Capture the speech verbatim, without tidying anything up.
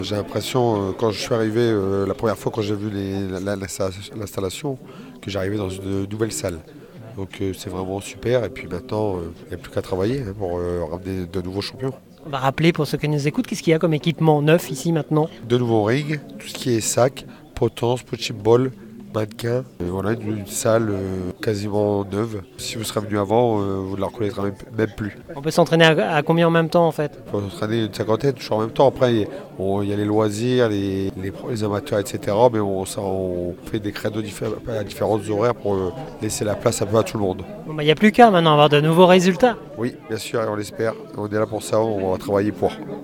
J'ai l'impression, euh, quand je suis arrivé euh, la première fois, quand j'ai vu les- la- la- l'installation, que j'arrivais dans une nouvelle salle. Donc euh, c'est vraiment super. Et puis maintenant, euh, il n'y a plus qu'à travailler hein, pour euh, ramener de nouveaux champions. On va rappeler pour ceux qui nous écoutent, qu'est-ce qu'il y a comme équipement neuf ici maintenant? De nouveaux rings, tout ce qui est sac, potence, punching ball, mannequin. Et voilà, une, une salle euh, quasiment neuve. Si vous serez venu avant, euh, vous ne la reconnaîtrez même, même plus. On peut s'entraîner à, à combien en même temps en fait? Il faut s'entraîner une cinquantaine, toujours en même temps. Après, il y a on- il y a les loisirs, les, les, pro- les amateurs, et cetera. Mais on, ça, on fait des créneaux diffé- à différents horaires pour euh, laisser la place un peu à tout le monde. Bon, bah, il n'y a plus qu'à maintenant avoir de nouveaux résultats. Oui, bien sûr, et on l'espère. On est là pour ça, on va travailler pour.